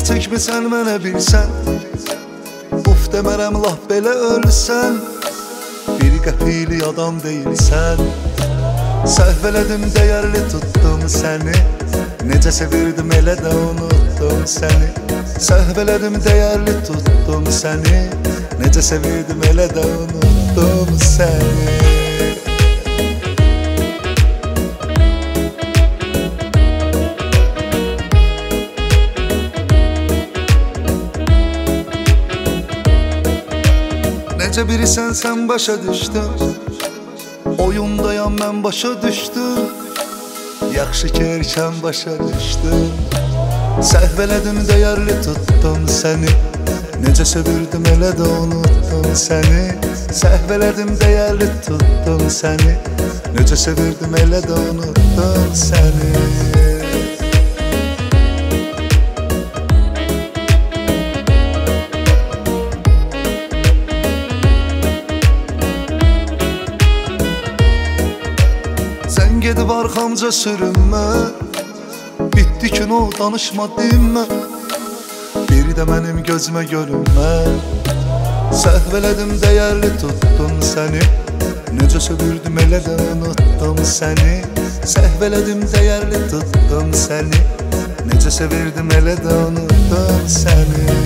çəkmisən mənə bilsən, uf demərəm laf belə ölsən. Bir qəpikli adam deyilsən, səhv elədim dəyərli tutdum səni. Necə sevirdim elə də unutdum səni. Səhv elədim dəyərli tutdum səni. Necə sevirdim elə də unutdum səni. Necə birisən sən başa düşdün, oyundayam mən başa düşdüm. Yaxşı ki erkən başa düşdüm. Səhv elədim dəyərli tutdum səni. Necə sevirdim elə də unutdum səni. Səhv elədim dəyərli tutdum səni. Necə sevirdim elə də unutdum səni. Sən gedib arxamca sürünmə, bitdi ki o danışma dinmə. Bir də mənim gözümə görünmə. Səhv elədim dəyərli tutdum səni. Necə sevirdim elə də unutdum səni. Səhv elədim dəyərli tutdum səni. Necə sevirdim elə də unutdum səni.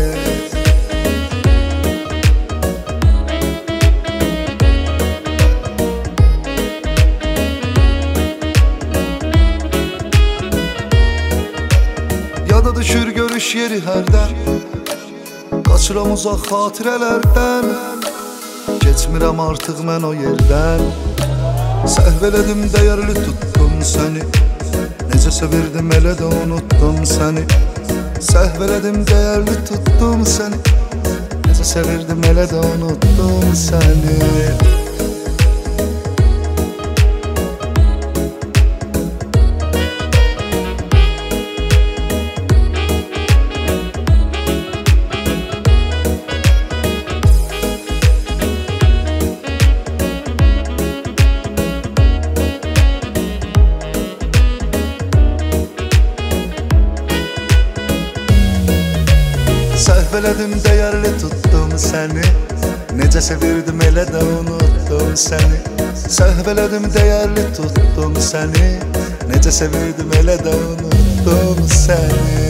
Yada düşür görüş yeri hərdən, qaçıram uzaq xatirələrdən. Keçmirəm artıq mən o yerdən. Səhv elədim dəyərli tutdum səni. Necə sevirdim elə də unutdum səni. Səhv elədim dəyərli tutdum səni. Necə sevirdim elə də unutdum səni. Səhv elədim dəyərli tutdum səni. Necə sevirdim elə də unutdum səni. Səhv elədim dəyərli tutdum səni. Necə sevirdim elə də unutdum səni.